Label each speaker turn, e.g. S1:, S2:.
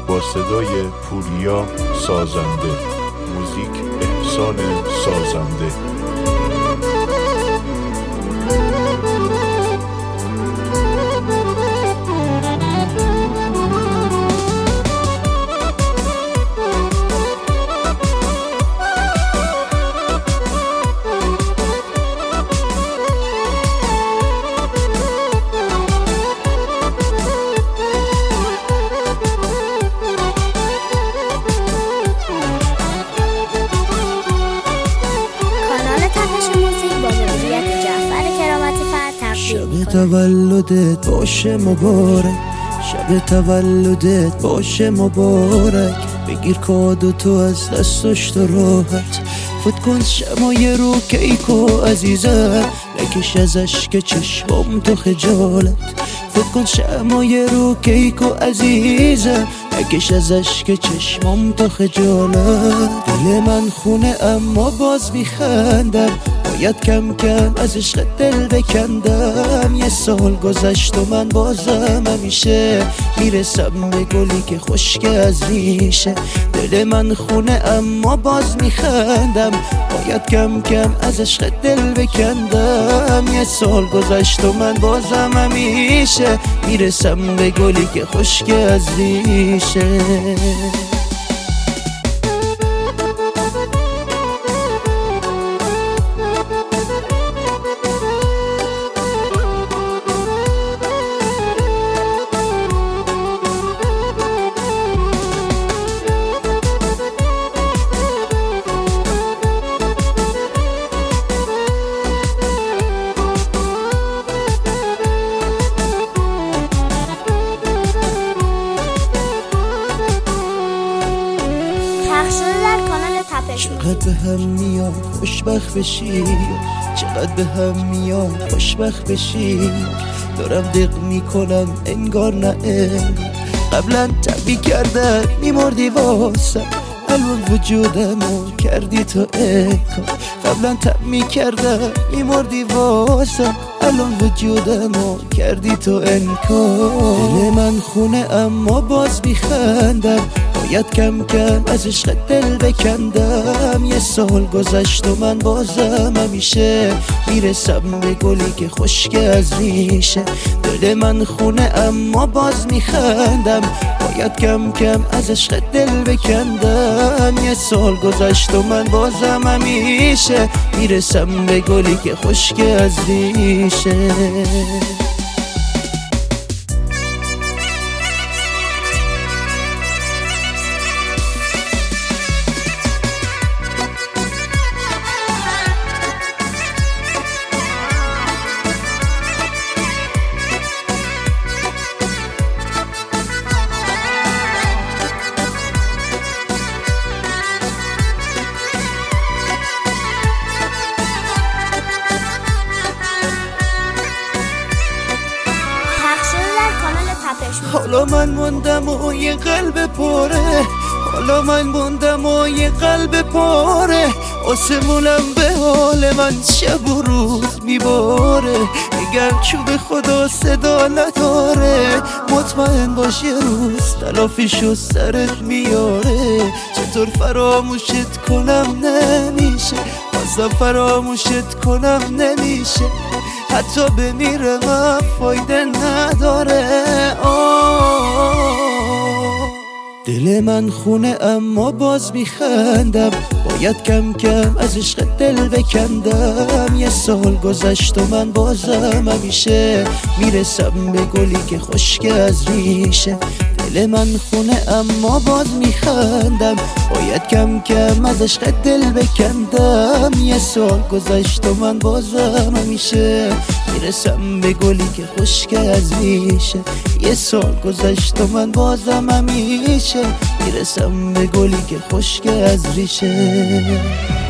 S1: با صدای پوریا سازنده، موزیک احسان سازنده.
S2: شب تولدت باشه مبارک، شب تولدت باشه مبارک. بگیر کادو تو از دستش تو راحت، فوت کن شمای رو کیکو عزیزم، نکش ازش که چشمام تو خجالت. فوت کن شمای رو کیکو عزیزم، نکش ازش که چشمام تو خجالت. دل من خونه اما باز میخندم، باید کم کم از عشق دل بکندم. یه سال گذشت و من بازم همیشه میرسم به گلی که خشک از ریشه. دل من خونه اما باز میخندم، باید کم کم از عشق دل بکندم. یه سال گذشت و من بازم همیشه میرسم به گلی که خشک از ریشه. چقدر به هم میان خوشبخت بشی، چقدر به هم میان خوشبخت بشی. دارم دق میکنم انگار نه قبلا تبی کردن میمردی واسم، الان وجودمو کردی تو انکار. قبلا تب میکردم میمردی واسم، الان وجودمو کردی تو انکار. دل من خونه اما باز میخندم، باید کم کم از عشق دل بکندم. یه سال گذشت و من بازم همیشه میرسم به گلی که خشک از ریشه. دل من خونه اما باز میخندم، باید کم کم از عشق دل بکندم. یه سال گذشت و من بازم همیشه میرسم به گلی که خشک از ریشه. حالا من موندم و یه قلب پاره، حالا من موندم و یه قلب پاره. آسمونم به حال من شب و روز میباره، اگر چوب خدا صدا نداره مطمئن باش یه روز تلافیشو سرت میاره. چطور فراموشت کنم نمیشه، بازم فراموشت کنم نمیشه، حتی بمیرم فایده نداره. دل من خونه اما باز میخندم، باید کم کم از عشق دل بکندم. یه سال گذشت و من بازم همیشه میرسم به گلی که خشک از ریشه. دل من خونه اما باز میخندم، باید کم کم از عشق دل بکندم. یه سال گذشت و من بازم همیشه میرسم به گلی که خشک از ریشه. یه سال گذشت و من بازم همیشه میرسم به گلی که خشک از ریشه.